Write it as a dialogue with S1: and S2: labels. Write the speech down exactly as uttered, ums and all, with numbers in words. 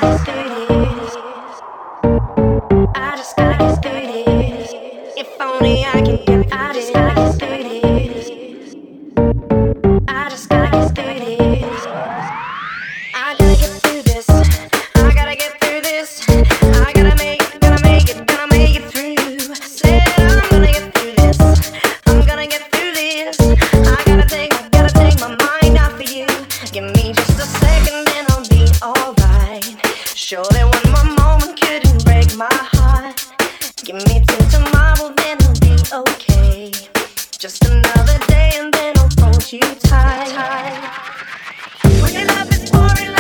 S1: get through this. I just gotta get through this. If only I can get, I just gotta get through this. I just gotta get through this. I gotta get through this. I gotta get through this. I gotta make it, gotta make it, gotta make it through. Said I'm gonna get through this. I'm gonna get through this. I gotta take, I gotta take my mind off of you. Give me just a second and I'll be alright. Surely one more moment couldn't break my heart. Give me till tomorrow, then I'll be okay. Just another day and then I'll hold you tight. When your love is pouring